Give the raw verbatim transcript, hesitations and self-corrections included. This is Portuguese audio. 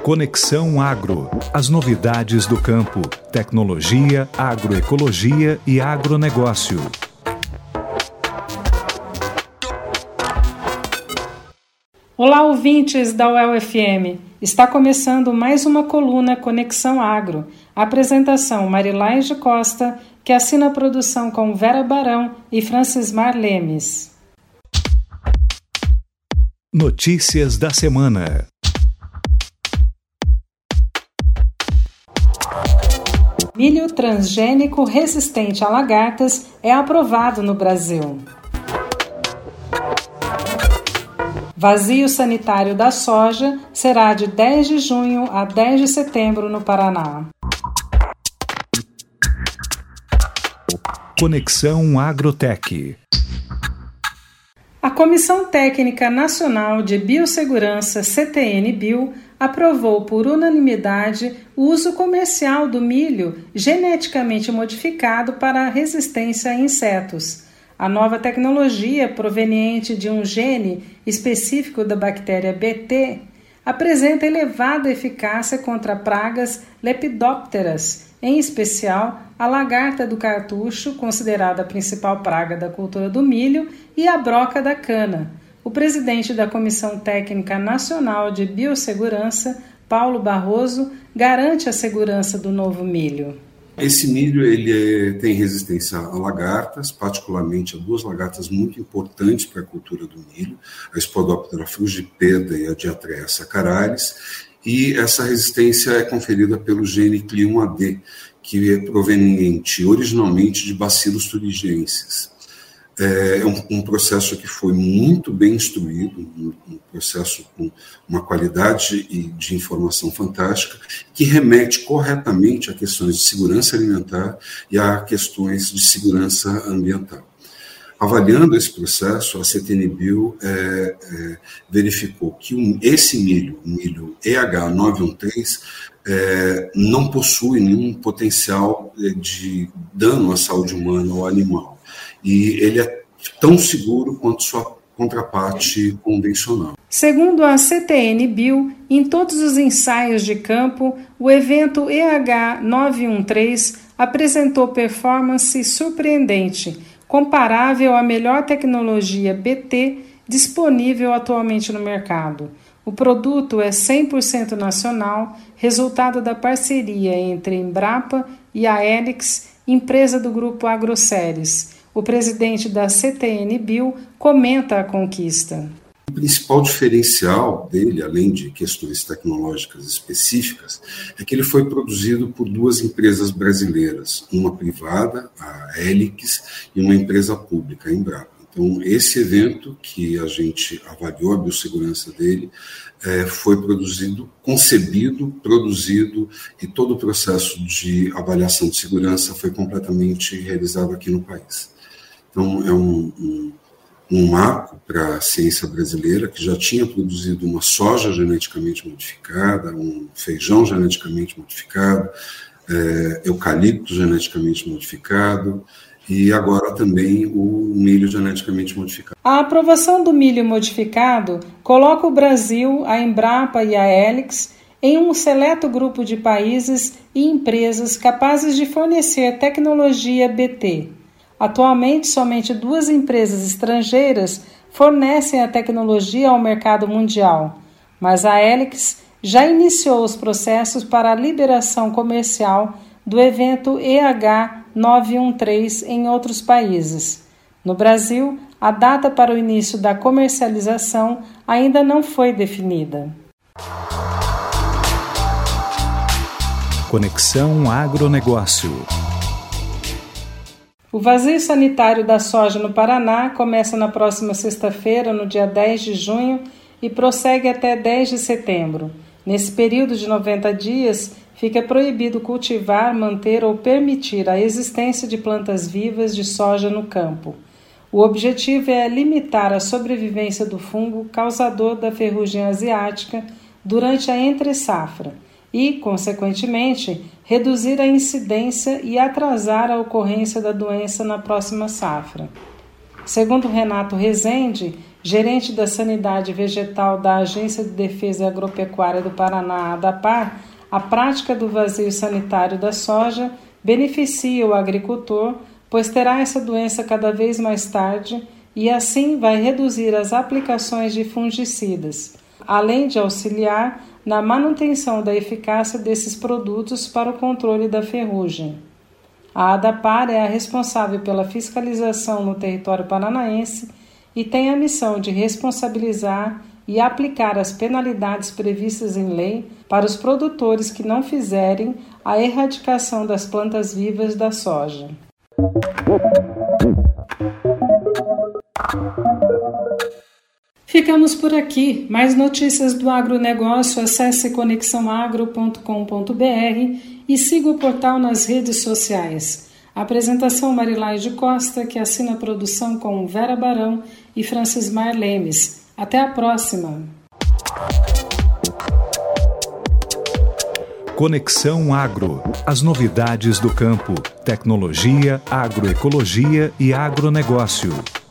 Conexão Agro. As novidades do campo, tecnologia, agroecologia e agronegócio. Olá, ouvintes da U E L F M. Está começando mais uma coluna Conexão Agro. Apresentação Marilaide Costa, que assina a produção com Vera Barão e Francismar Lemes. Notícias da semana. Milho transgênico resistente a lagartas é aprovado no Brasil. Vazio sanitário da soja será de dez de junho a dez de setembro no Paraná. Conexão Agrotech. A Comissão Técnica Nacional de Biossegurança, C T N-Bio, aprovou por unanimidade o uso comercial do milho geneticamente modificado para a resistência a insetos. A nova tecnologia, proveniente de um gene específico da bactéria B T, apresenta elevada eficácia contra pragas lepidópteras, em especial a lagarta do cartucho, considerada a principal praga da cultura do milho, e a broca da cana. O presidente da Comissão Técnica Nacional de Biossegurança, Paulo Barroso, garante a segurança do novo milho. Esse milho ele é, tem resistência a lagartas, particularmente a duas lagartas muito importantes para a cultura do milho, a Spodoptera frugipeda e a Diatreia saccharis, e essa resistência é conferida pelo gene C L I um A D, que é proveniente originalmente de Bacillus thuringiensis. É um, um processo que foi muito bem instruído, um, um processo com uma qualidade de informação fantástica, que remete corretamente a questões de segurança alimentar e a questões de segurança ambiental. Avaliando esse processo, a C T N-Bio é, é, verificou que um, esse milho, o milho E H nove um três, é, não possui nenhum potencial de dano à saúde humana ou animal. E ele é tão seguro quanto sua contraparte convencional. Segundo a C T N-Bio, em todos os ensaios de campo, o evento E H nove um três apresentou performance surpreendente, comparável à melhor tecnologia B T disponível atualmente no mercado. O produto é cem por cento nacional, resultado da parceria entre Embrapa e a Helix, empresa do grupo Agroceres. O presidente da C T N-Bio comenta a conquista. O principal diferencial dele, além de questões tecnológicas específicas, é que ele foi produzido por duas empresas brasileiras, uma privada, a Helix, e uma empresa pública, a Embrapa. Então, esse evento que a gente avaliou a biossegurança dele, é, foi produzido, concebido, produzido, e todo o processo de avaliação de segurança foi completamente realizado aqui no país. Então, é um, um, um marco para a ciência brasileira, que já tinha produzido uma soja geneticamente modificada, um feijão geneticamente modificado, é, eucalipto geneticamente modificado, e agora também o milho geneticamente modificado. A aprovação do milho modificado coloca o Brasil, a Embrapa e a Helix em um seleto grupo de países e empresas capazes de fornecer tecnologia B T. Atualmente, somente duas empresas estrangeiras fornecem a tecnologia ao mercado mundial, mas a Helix já iniciou os processos para a liberação comercial do evento E H nove um três em outros países. No Brasil, a data para o início da comercialização ainda não foi definida. Conexão Agronegócio. O vazio sanitário da soja no Paraná começa na próxima sexta-feira, no dia dez de junho, e prossegue até dez de setembro. Nesse período de noventa dias, fica proibido cultivar, manter ou permitir a existência de plantas vivas de soja no campo. O objetivo é limitar a sobrevivência do fungo causador da ferrugem asiática durante a entre-safra e, consequentemente, reduzir a incidência e atrasar a ocorrência da doença na próxima safra. Segundo Renato Rezende, gerente da Sanidade Vegetal da Agência de Defesa Agropecuária do Paraná, ADAPAR, a prática do vazio sanitário da soja beneficia o agricultor, pois terá essa doença cada vez mais tarde e assim vai reduzir as aplicações de fungicidas, além de auxiliar na manutenção da eficácia desses produtos para o controle da ferrugem. A ADAPAR é a responsável pela fiscalização no território paranaense e tem a missão de responsabilizar e aplicar as penalidades previstas em lei para os produtores que não fizerem a erradicação das plantas vivas da soja. Ficamos por aqui. Mais notícias do agronegócio, acesse conexão agro ponto com ponto b r e siga o portal nas redes sociais. Apresentação Marilaide Costa, que assina a produção com Vera Barão e Francismar Lemes. Até a próxima. Conexão Agro. As novidades do campo, tecnologia, agroecologia e agronegócio.